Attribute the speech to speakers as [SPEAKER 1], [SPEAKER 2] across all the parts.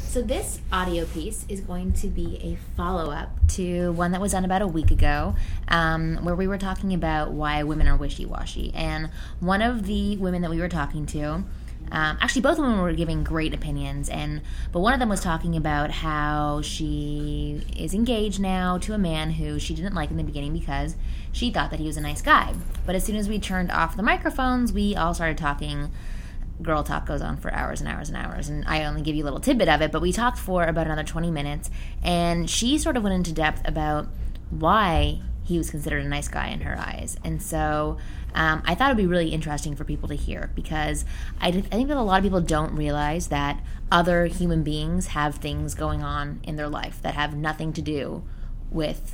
[SPEAKER 1] So this audio piece is going to be a follow-up to one that was done about a week ago, where we were talking about why women are wishy-washy. And one of the women that we were talking to, actually both women were giving great opinions, but one of them was talking about how she is engaged now to a man who she didn't like in the beginning because she thought that he was a nice guy. But as soon as we turned off the microphones, we all started talking. Girl talk goes on for hours and hours and hours, and I only give you a little tidbit of it, but we talked for about another 20 minutes, and she sort of went into depth about why he was considered a nice guy in her eyes. And so I thought it would be really interesting for people to hear, because I think that a lot of people don't realize that other human beings have things going on in their life that have nothing to do with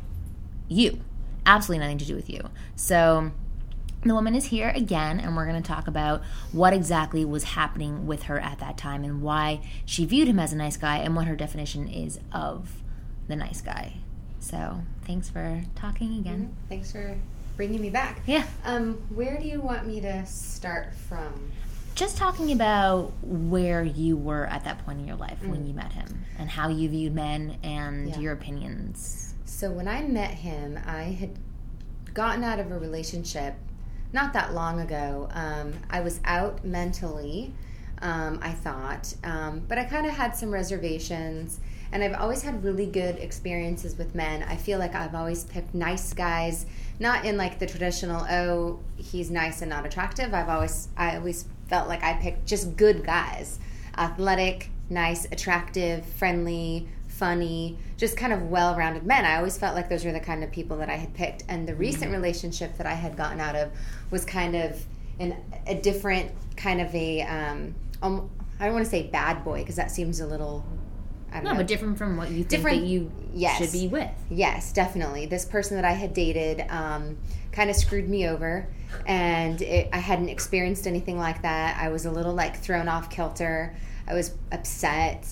[SPEAKER 1] you. Absolutely nothing to do with you. So the woman is here again, and we're going to talk about what exactly was happening with her at that time and why she viewed him as a nice guy and what her definition is of the nice guy. So thanks for talking again.
[SPEAKER 2] Mm-hmm. Thanks for bringing me back.
[SPEAKER 1] Yeah.
[SPEAKER 2] Where do you want me to start from?
[SPEAKER 1] Just talking about where you were at that point in your life when you met him and how you viewed men and your opinions.
[SPEAKER 2] So when I met him, I had gotten out of a relationship not that long ago. I was out mentally, I thought, but I kind of had some reservations, and I've always had really good experiences with men. I feel like I've always picked nice guys, not in like the traditional, oh, he's nice and not attractive. I always felt like I picked just good guys, athletic, nice, attractive, friendly, funny, just kind of well-rounded men. I always felt like those were the kind of people that I had picked. And the recent relationship that I had gotten out of was kind of a different kind of a, I don't want to say bad boy, because that seems a little, I don't know.
[SPEAKER 1] But different from what you think that you should be with.
[SPEAKER 2] Yes, definitely. This person that I had dated kind of screwed me over, and I hadn't experienced anything like that. I was a little like thrown off kilter. I was upset.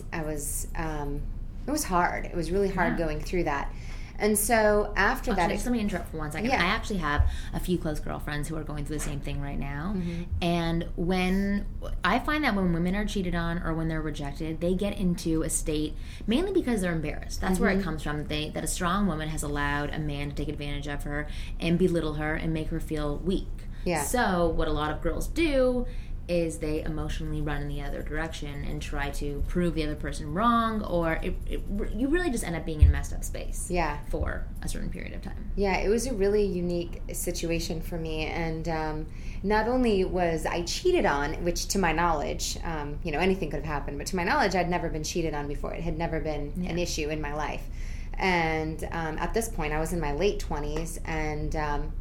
[SPEAKER 2] It was hard. It was really hard going through that. And so after that...
[SPEAKER 1] Just let me interrupt for 1 second.
[SPEAKER 2] Yeah.
[SPEAKER 1] I actually have a few close girlfriends who are going through the same thing right now. Mm-hmm. And when I find that when women are cheated on or when they're rejected, they get into a state, mainly because they're embarrassed. That's where it comes from, that a strong woman has allowed a man to take advantage of her and belittle her and make her feel weak.
[SPEAKER 2] Yeah.
[SPEAKER 1] So what a lot of girls do is they emotionally run in the other direction and try to prove the other person wrong, or you really just end up being in a messed up space for a certain period of time.
[SPEAKER 2] Yeah, it was a really unique situation for me, and not only was I cheated on, which to my knowledge, anything could have happened, but to my knowledge, I'd never been cheated on before. It had never been an issue in my life. And at this point, I was in my late 20s, and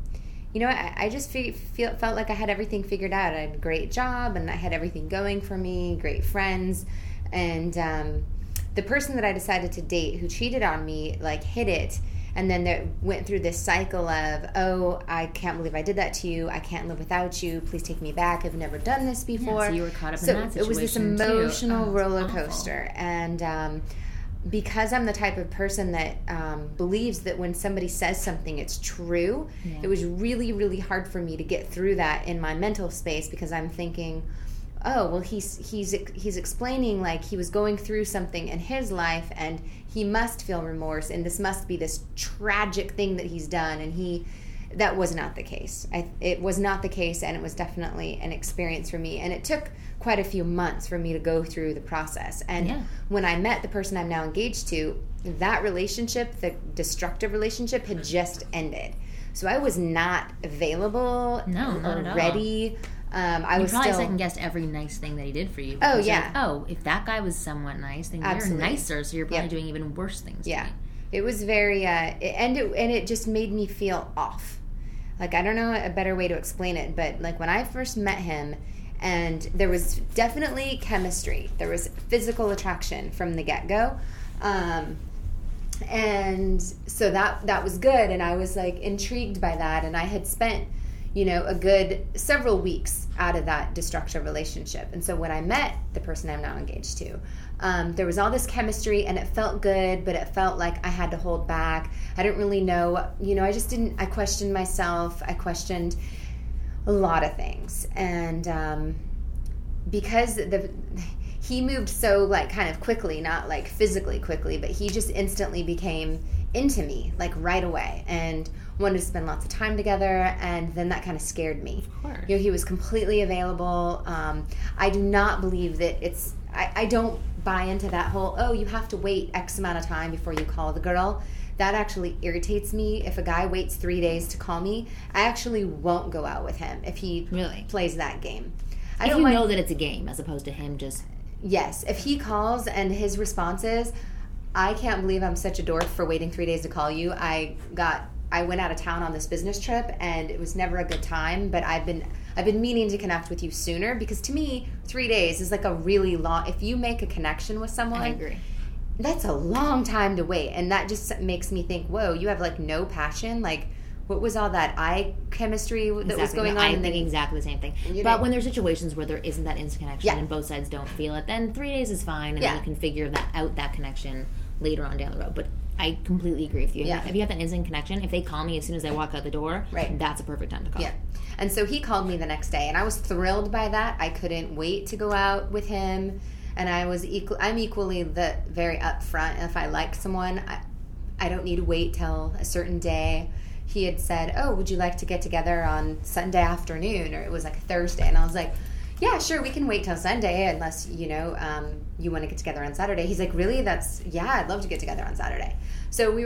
[SPEAKER 2] I just felt like I had everything figured out. I had a great job, and I had everything going for me, great friends. And the person that I decided to date who cheated on me, like, hid it. And then they went through this cycle of, oh, I can't believe I did that to you. I can't live without you. Please take me back. I've never done this before.
[SPEAKER 1] Yeah, so you were caught up in that situation.
[SPEAKER 2] So it was this emotional roller coaster. And because I'm the type of person that believes that when somebody says something, it's true, it was really, really hard for me to get through that in my mental space, because I'm thinking, oh, well, he's explaining like he was going through something in his life, and he must feel remorse, and this must be this tragic thing that he's done, and that was not the case. It was not the case, and it was definitely an experience for me, and it took quite a few months for me to go through the process. And when I met the person I'm now engaged to, that relationship, the destructive relationship, had just ended. So I was not available or ready. I was
[SPEAKER 1] probably
[SPEAKER 2] still
[SPEAKER 1] second-guessed every nice thing that he did for you.
[SPEAKER 2] Oh, yeah.
[SPEAKER 1] If that guy was somewhat nice, then you're nicer, so you're probably doing even worse things to me.
[SPEAKER 2] It was very, it just made me feel off. Like, I don't know a better way to explain it, but like when I first met him, and there was definitely chemistry. There was physical attraction from the get-go. And so that was good, and I was like intrigued by that, and I had spent, a good several weeks out of that destructive relationship. And so when I met the person I'm now engaged to, there was all this chemistry, and it felt good, but it felt like I had to hold back. I didn't really know, I questioned myself. I questioned a lot of things. And because he moved so, like, kind of quickly, not, like, physically quickly, but he just instantly became into me, like, right away, and wanted to spend lots of time together, and then that kind of scared me.
[SPEAKER 1] Of course.
[SPEAKER 2] You know, he was completely available. I do not believe that it's... I don't buy into that whole, oh, you have to wait X amount of time before you call the girl. That actually irritates me. If a guy waits 3 days to call me, I actually won't go out with him if he plays that game.
[SPEAKER 1] I don't know that it's a game as opposed to him just...
[SPEAKER 2] Yes. If he calls and his response is, I can't believe I'm such a dork for waiting 3 days to call you. I went out of town on this business trip, and it was never a good time, but I've been meaning to connect with you sooner, because to me, 3 days is like a really long... If you make a connection with someone...
[SPEAKER 1] I agree.
[SPEAKER 2] That's a long time to wait, and that just makes me think, whoa, you have, like, no passion? Like, what was all that eye chemistry that was going on?
[SPEAKER 1] I think exactly the same thing. But when there's situations where there isn't that instant connection and both sides don't feel it, then 3 days is fine, and then you can figure that connection later on down the road. But I completely agree with you.
[SPEAKER 2] Yeah.
[SPEAKER 1] If you have that instant connection, if they call me as soon as I walk out the door, that's a perfect time to call.
[SPEAKER 2] Yeah. And so he called me the next day, and I was thrilled by that. I couldn't wait to go out with him, and I'm equally very upfront. If I like someone, I don't need to wait till a certain day. He had said, oh, would you like to get together on Sunday afternoon? Or it was like Thursday. And I was like, yeah, sure, we can wait till Sunday unless, you want to get together on Saturday. He's like, really? I'd love to get together on Saturday. So we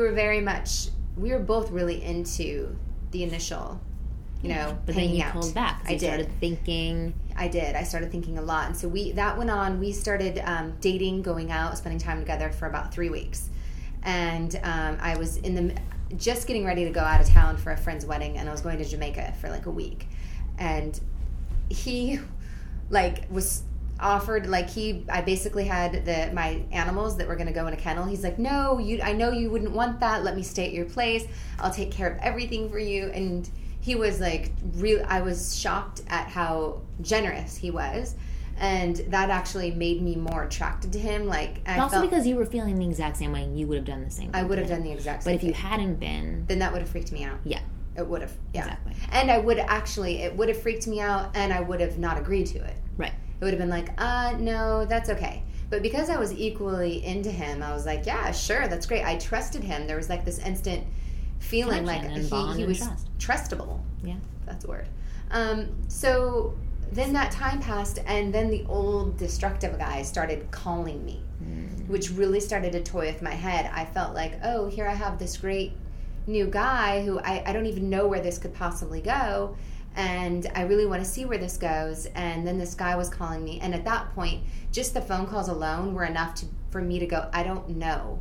[SPEAKER 2] were both really into the initial,
[SPEAKER 1] but then you pulled back.
[SPEAKER 2] I
[SPEAKER 1] started thinking.
[SPEAKER 2] I did. I started thinking a lot. And so that went on. We started dating, going out, spending time together for about 3 weeks. And I was just getting ready to go out of town for a friend's wedding, and I was going to Jamaica for like a week. And he was offered, I basically had my animals that were going to go in a kennel. He's like, no, I know you wouldn't want that. Let me stay at your place. I'll take care of everything for you. And he was like, I was shocked at how generous he was. And that actually made me more attracted to him.
[SPEAKER 1] Because you were feeling the exact same way, and you would have done the same thing.
[SPEAKER 2] I would have done the exact same thing.
[SPEAKER 1] But if you hadn't been...
[SPEAKER 2] Then that would have freaked me out.
[SPEAKER 1] Yeah.
[SPEAKER 2] It would have. Yeah.
[SPEAKER 1] Exactly.
[SPEAKER 2] And it would have freaked me out, and I would have not agreed to it.
[SPEAKER 1] Right.
[SPEAKER 2] It would have been like, no, that's okay. But because I was equally into him, I was like, yeah, sure, that's great. I trusted him. There was like this instant feeling like he was trustable.
[SPEAKER 1] Yeah.
[SPEAKER 2] That's a word. So then that time passed, and then the old destructive guy started calling me, which really started to toy with my head. I felt like, oh, here I have this great new guy who I don't even know where this could possibly go, and I really want to see where this goes. And then this guy was calling me, and at that point, just the phone calls alone were enough for me to go, I don't know,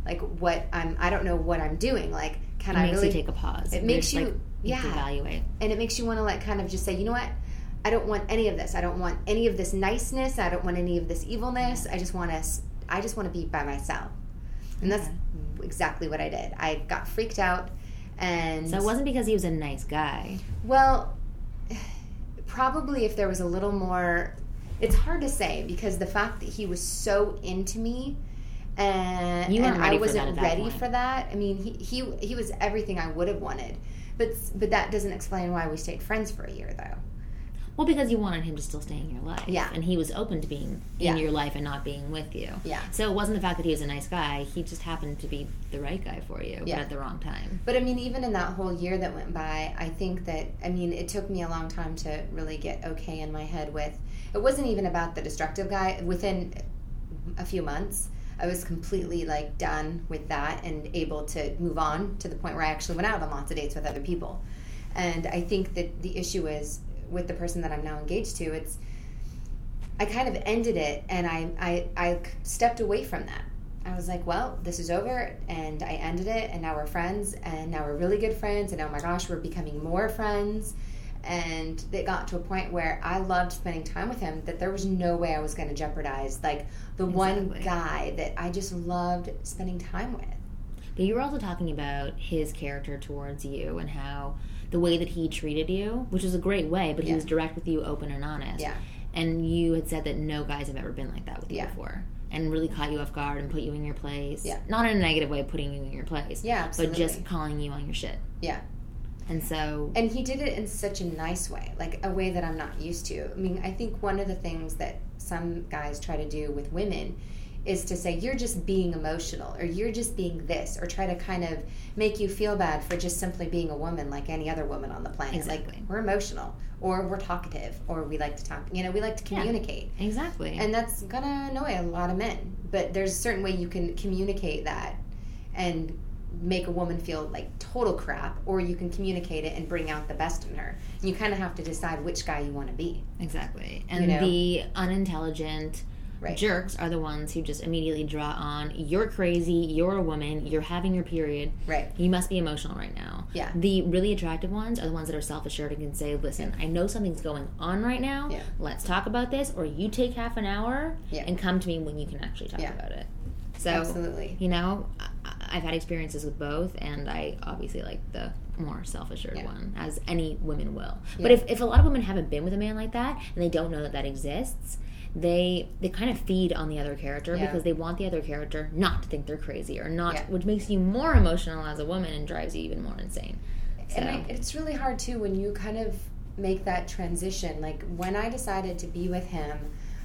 [SPEAKER 2] I don't know what I'm doing. Like, can I really...
[SPEAKER 1] It makes you take a pause.
[SPEAKER 2] It makes you...
[SPEAKER 1] evaluate.
[SPEAKER 2] And it makes you want to kind of just say, you know what? I don't want any of this. I don't want any of this niceness. I don't want any of this evilness. I just want to be by myself. And that's exactly what I did. I got freaked out. And
[SPEAKER 1] so it wasn't because he was a nice guy.
[SPEAKER 2] Well, probably if there was a little more... It's hard to say, because the fact that he was so into me, and I wasn't ready for that. I mean, he was everything I would have wanted. But that doesn't explain why we stayed friends for a year, though.
[SPEAKER 1] Well, because you wanted him to still stay in your life.
[SPEAKER 2] Yeah.
[SPEAKER 1] And he was open to being in your life and not being with you.
[SPEAKER 2] Yeah.
[SPEAKER 1] So it wasn't the fact that he was a nice guy. He just happened to be the right guy for you, but at the wrrong time.
[SPEAKER 2] But, I mean, even in that whole year that went by, I think that, it took me a long time to really get okay in my head with... It wasn't even about the destructive guy. Within a few months, I was completely, done with that and able to move on to the point where I actually went out on lots of dates with other people. And I think that the issue is, with the person that I'm now engaged to, I kind of ended it, and I stepped away from that. I was like, well, this is over, and I ended it, and now we're friends, and now we're really good friends, and oh my gosh, we're becoming more friends. And it got to a point where I loved spending time with him, that there was no way I was going to jeopardize the one guy that I just loved spending time with.
[SPEAKER 1] But you were also talking about his character towards you and how the way that he treated you, which was a great way, but he was direct with you, open and honest.
[SPEAKER 2] Yeah.
[SPEAKER 1] And you had said that no guys have ever been like that with you before. And really caught you off guard and put you in your place. Yeah. Not in a negative way, putting you in your place.
[SPEAKER 2] Yeah, absolutely.
[SPEAKER 1] But just calling you on your shit.
[SPEAKER 2] Yeah.
[SPEAKER 1] And
[SPEAKER 2] he did it in such a nice way, a way that I'm not used to. I mean, I think one of the things that some guys try to do with women is to say, you're just being emotional, or you're just being this, or try to kind of make you feel bad for just simply being a woman like any other woman on the planet.
[SPEAKER 1] Exactly.
[SPEAKER 2] Like, we're emotional, or we're talkative, or we like to talk, we like to communicate.
[SPEAKER 1] Yeah, exactly.
[SPEAKER 2] And that's gonna annoy a lot of men. But there's a certain way you can communicate that and make a woman feel like total crap, or you can communicate it and bring out the best in her. And you kind of have to decide which guy you want to be.
[SPEAKER 1] Exactly. And the unintelligent jerks are the ones who just immediately draw on, you're crazy, you're a woman, you're having your period, you must be emotional right now.
[SPEAKER 2] Yeah.
[SPEAKER 1] The really attractive ones are the ones that are self-assured and can say, listen, I know something's going on right now, let's talk about this, or you take half an hour and come to me when you can actually talk about it. So,
[SPEAKER 2] absolutely.
[SPEAKER 1] I've had experiences with both, and I obviously like the more self-assured one, as any women will. But if a lot of women haven't been with a man like that, and they don't know that exists, they kind of feed on the other character because they want the other character not to think they're crazy or not, which makes you more emotional as a woman and drives you even more insane. So.
[SPEAKER 2] And it's really hard too when you kind of make that transition. Like when I decided to be with him,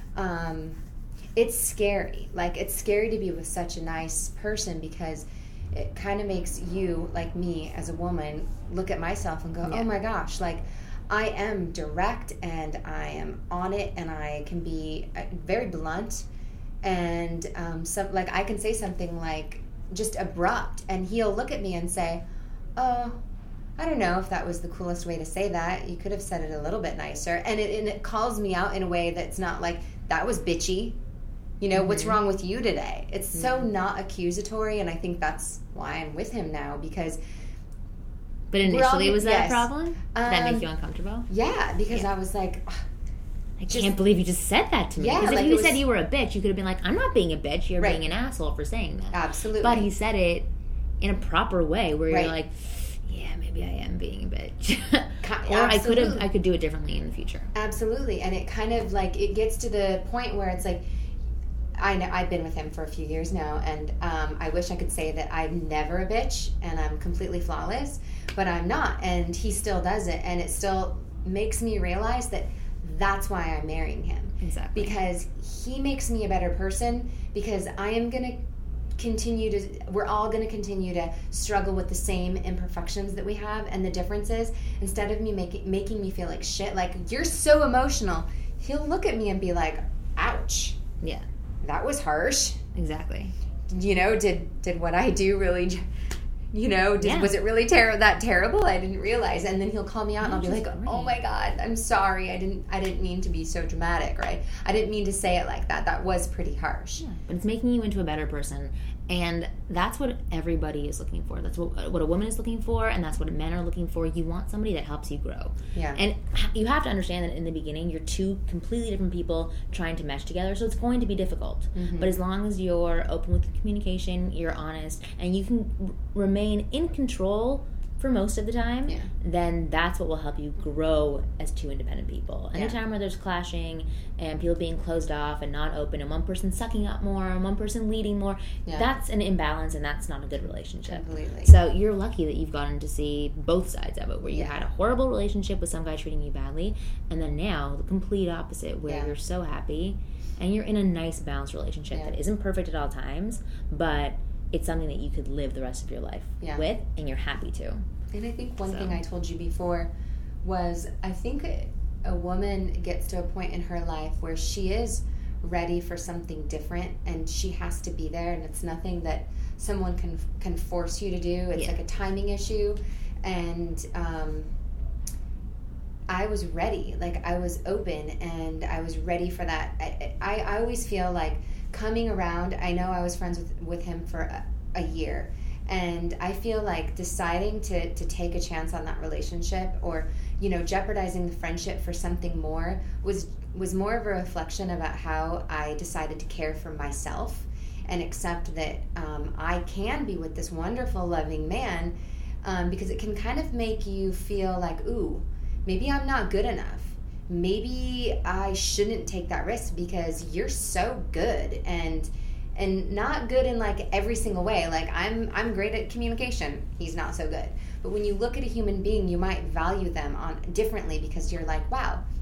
[SPEAKER 2] it's scary. Like it's scary to be with such a nice person because it kind of makes you, like me as a woman, look at myself and go, oh my gosh, like I am direct and I am on it and I can be very blunt and like I can say something like just abrupt and he'll look at me and say, oh, I don't know if that was the coolest way to say that. You could have said it a little bit nicer. And it calls me out in a way that's not like, that was bitchy. What's wrong with you today? It's so not accusatory, and I think that's why I'm with him now because...
[SPEAKER 1] But initially, was that a problem? Did that make you uncomfortable?
[SPEAKER 2] Yeah, because I was like...
[SPEAKER 1] I can't believe you just said that to me. Because if you said you were a bitch, you could have been like, I'm not being a bitch, you're being an asshole for saying that.
[SPEAKER 2] Absolutely.
[SPEAKER 1] But he said it in a proper way where you're like, yeah, maybe I am being a bitch. Or I could do it differently in the future.
[SPEAKER 2] Absolutely. And it kind of like, it gets to the point where it's like, I know I've been with him for a few years now, and I wish I could say that I'm never a bitch and I'm completely flawless, but I'm not, and he still does it, and it still makes me realize that that's why I'm marrying him.
[SPEAKER 1] Exactly.
[SPEAKER 2] Because he makes me a better person, because I am going to we're all going to continue to struggle with the same imperfections that we have and the differences. Instead of me making me feel like shit, like, you're so emotional, he'll look at me and be like, ouch.
[SPEAKER 1] Yeah.
[SPEAKER 2] That was harsh.
[SPEAKER 1] Exactly.
[SPEAKER 2] Did what I do really, was it really that terrible? I didn't realize. And then he'll call me out and I'll be like, oh my God, I'm sorry. I didn't mean to be so dramatic, right? I didn't mean to say it like that. That was pretty harsh.
[SPEAKER 1] Yeah, but it's making you into a better person. And that's what everybody is looking for. That's what a woman is looking for, and that's what men are looking for. You want somebody that helps you grow.
[SPEAKER 2] Yeah.
[SPEAKER 1] And you have to understand that in the beginning, you're two completely different people trying to mesh together, so it's going to be difficult. Mm-hmm. But as long as you're open with the communication, you're honest, and you can remain in control for most of the time, then that's what will help you grow as two independent people. Anytime where there's clashing and people being closed off and not open and one person sucking up more and one person leading more, that's an imbalance and that's not a good relationship.
[SPEAKER 2] Completely.
[SPEAKER 1] So you're lucky that you've gotten to see both sides of it, where you had a horrible relationship with some guy treating you badly, and then now the complete opposite, where you're so happy and you're in a nice balanced relationship that isn't perfect at all times, but it's something that you could live the rest of your life with, and you're happy to.
[SPEAKER 2] And I think one thing I told you before was, I think a woman gets to a point in her life where she is ready for something different, and she has to be there, and it's nothing that someone can force you to do. It's like a timing issue, and I was ready. Like, I was open, and I was ready for that. I always feel like coming around, I know I was friends with him for a year, and I feel like deciding to take a chance on that relationship, or jeopardizing the friendship for something more, was more of a reflection about how I decided to care for myself and accept that I can be with this wonderful, loving man, because it can kind of make you feel like, ooh, maybe I'm not good enough. Maybe I shouldn't take that risk because you're so good, and not good in like every single way. Like, I'm great at communication. He's not so good. But when you look at a human being, you might value them on differently, because you're like, wow,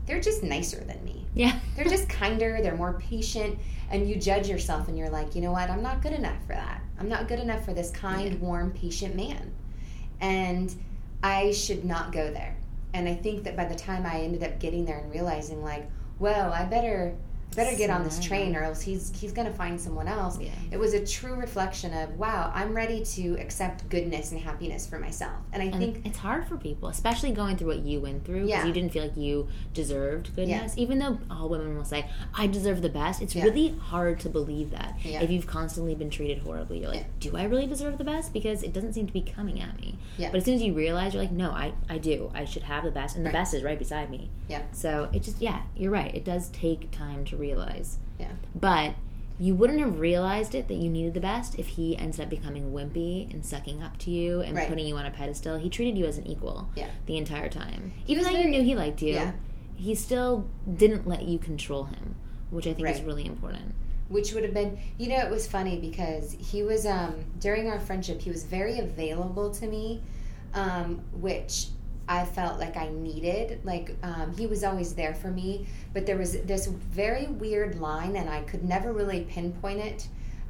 [SPEAKER 2] they're just nicer than me.
[SPEAKER 1] Yeah.
[SPEAKER 2] They're just kinder, they're more patient, and you judge yourself and you're like, you know what, I'm not good enough for that. I'm not good enough for this kind, warm, patient man. And I should not go there. And I think that by the time I ended up getting there and realizing, like, well, I better get on this train or else he's going to find someone else. Yeah. It was a true reflection of, wow, I'm ready to accept goodness and happiness for myself. And I think
[SPEAKER 1] it's hard for people, especially going through what you went through, because you didn't feel like you deserved goodness. Even though all women will say, I deserve the best, it's really hard to believe that. If you've constantly been treated horribly, you're like, do I really deserve the best? Because it doesn't seem to be coming at me. But as soon as you realize, you're like, no, I do. I should have the best, and the best is right beside me. So it just, you're right. It does take time to realize. But you wouldn't have realized it that you needed the best if he ends up becoming wimpy and sucking up to you and putting you on a pedestal. He treated you as an equal the entire time. Even though you knew he liked you, he still didn't let you control him, which I think is really important.
[SPEAKER 2] Which would have been, it was funny because he was, during our friendship, he was very available to me, which I felt like I needed. Like, he was always there for me, but there was this very weird line, and I could never really pinpoint it.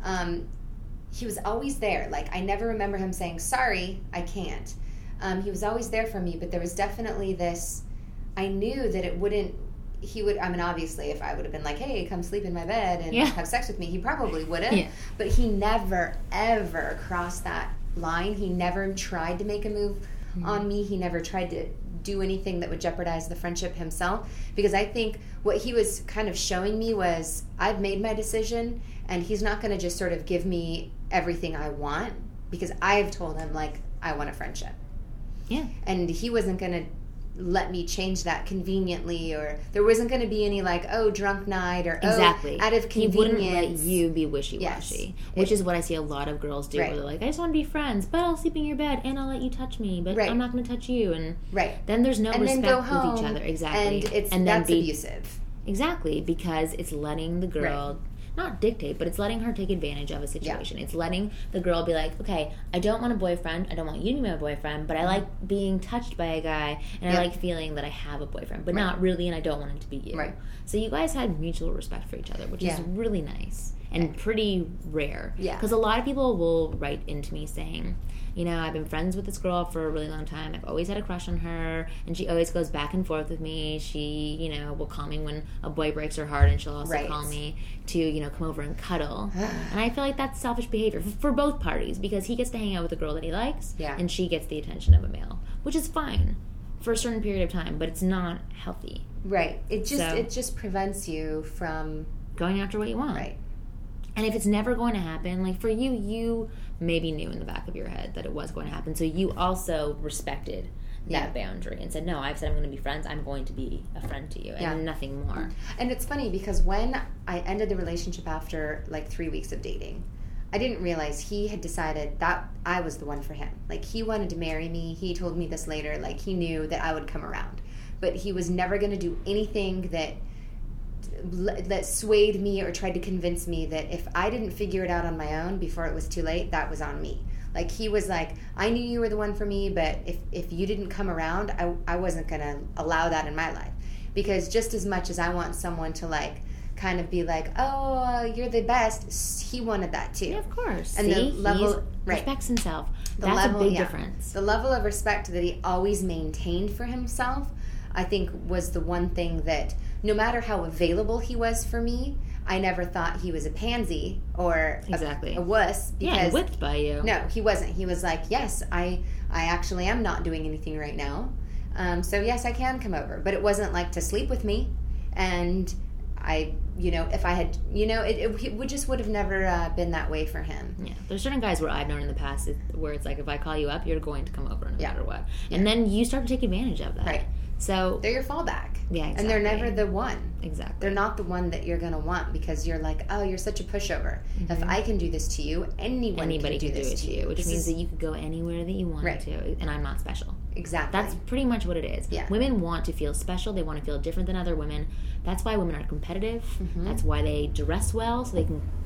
[SPEAKER 2] He was always there. Like, I never remember him saying, sorry, I can't. He was always there for me, but there was definitely this, I knew that it wouldn't, he would, I mean, obviously, if I would have been like, hey, come sleep in my bed and have sex with me, he probably would have. But he never, ever crossed that line. He never tried to make a move on me. He never tried to do anything that would jeopardize the friendship himself, because I think what he was kind of showing me was, I've made my decision, and he's not going to just sort of give me everything I want, because I've told him, like, I want a friendship. And he wasn't going to let me change that conveniently, or there wasn't going to be any like, oh, drunk night, or out of convenience. He wouldn't let
[SPEAKER 1] you be wishy-washy, which is what I see a lot of girls do, where they're like, I just want to be friends, but I'll sleep in your bed and I'll let you touch me, but I'm not going to touch you, and then there's no respect with each other.
[SPEAKER 2] And that's abusive.
[SPEAKER 1] Exactly, because it's letting the girl not dictate, but it's letting her take advantage of a situation. It's letting the girl be like, okay, I don't want a boyfriend, I don't want you to be my boyfriend, but I like being touched by a guy, and I like feeling that I have a boyfriend, but not really, and I don't want it to be you. So you guys had mutual respect for each other, which is really nice and pretty rare. Because a lot of people will write into me saying, I've been friends with this girl for a really long time. I've always had a crush on her, and she always goes back and forth with me. She, will call me when a boy breaks her heart, and she'll also call me to, come over and cuddle. And I feel like that's selfish behavior for both parties, because he gets to hang out with a girl that he likes, and she gets the attention of a male, which is fine for a certain period of time, but it's not healthy.
[SPEAKER 2] It just prevents you from
[SPEAKER 1] going after what you want. And if it's never going to happen, like for you, you maybe knew in the back of your head that it was going to happen. So you also respected that boundary and said, no, I've said I'm going to be friends. I'm going to be a friend to you and nothing more.
[SPEAKER 2] And it's funny because when I ended the relationship after like 3 weeks of dating, I didn't realize he had decided that I was the one for him. Like, he wanted to marry me. He told me this later. Like, he knew that I would come around. But he was never going to do anything that swayed me or tried to convince me that if I didn't figure it out on my own before it was too late, that was on me. Like, he was like, I knew you were the one for me, but if you didn't come around, I wasn't going to allow that in my life. Because just as much as I want someone to, like, kind of be like, oh, you're the best, he wanted that too.
[SPEAKER 1] Yeah, of course.
[SPEAKER 2] And the level,
[SPEAKER 1] respects himself. That's a big difference.
[SPEAKER 2] The level of respect that he always maintained for himself, I think, was the one thing that, no matter how available he was for me, I never thought he was a pansy or a wuss. Because,
[SPEAKER 1] whipped by you.
[SPEAKER 2] No, he wasn't. He was like, yes, I actually am not doing anything right now. So yes, I can come over. But it wasn't like to sleep with me. And I, if I had, it would have never been that way for him.
[SPEAKER 1] Yeah, there's certain guys where I've known in the past where it's like, if I call you up, you're going to come over no matter what. And then you start to take advantage of that. So
[SPEAKER 2] they're your fallback.
[SPEAKER 1] Yeah, exactly.
[SPEAKER 2] And they're never the one.
[SPEAKER 1] Exactly.
[SPEAKER 2] They're not the one that you're going to want, because you're like, oh, you're such a pushover. Mm-hmm. If I can do this to you, anybody can do this to you.
[SPEAKER 1] Which means that you could go anywhere that you want to, and I'm not special.
[SPEAKER 2] Exactly.
[SPEAKER 1] That's pretty much what it is.
[SPEAKER 2] Yeah.
[SPEAKER 1] Women want to feel special. They want to feel different than other women. That's why women are competitive. Mm-hmm. That's why they dress well, so they can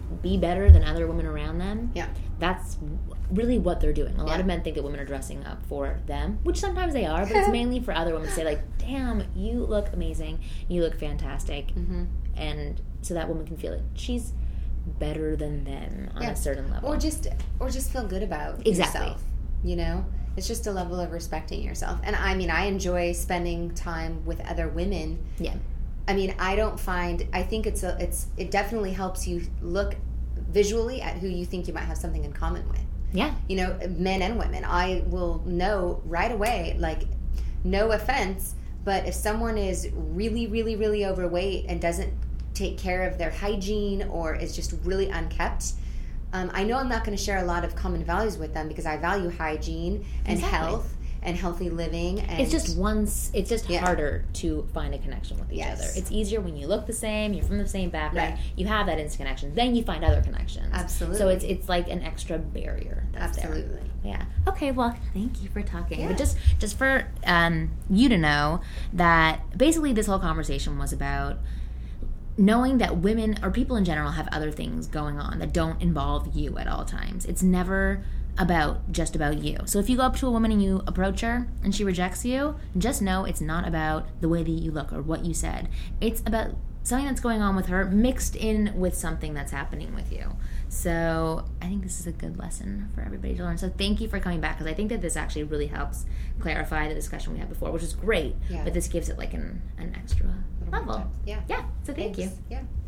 [SPEAKER 1] be better than other women around them,
[SPEAKER 2] yeah,
[SPEAKER 1] that's really what they're doing. A lot of men think that women are dressing up for them, which sometimes they are, but it's mainly for other women to say, like, damn, you look amazing, you look fantastic, and so that woman can feel like she's better than them on a certain level.
[SPEAKER 2] Or just feel good about yourself, you know? It's just a level of respecting yourself. And I mean, I enjoy spending time with other women. Yeah. I mean, I think it definitely helps you look visually at who you think you might have something in common with. Yeah. You know, men and women. I will know right away, like, no offense, but if someone is really, really, really overweight and doesn't take care of their hygiene or is just really unkept, I know I'm not going to share a lot of common values with them because I value hygiene and health and healthy living. And
[SPEAKER 1] it's just harder to find a connection with each other. It's easier when you look the same, you're from the same background, you have that instant connection. Then you find other connections. Absolutely. So it's like an extra barrier that's there. Yeah. Okay, well, thank you for talking. Yeah. But just for you to know that basically this whole conversation was about knowing that women or people in general have other things going on that don't involve you at all times. It's never just about you. So if you go up to a woman and you approach her and she rejects you, just know it's not about the way that you look or what you said. It's about something that's going on with her mixed in with something that's happening with you. So I think this is a good lesson for everybody to learn. So thank you for coming back, because I think that this actually really helps clarify the discussion we had before, which is great. Yeah. But this gives it like an extra level. Yeah. So thank you. Yeah.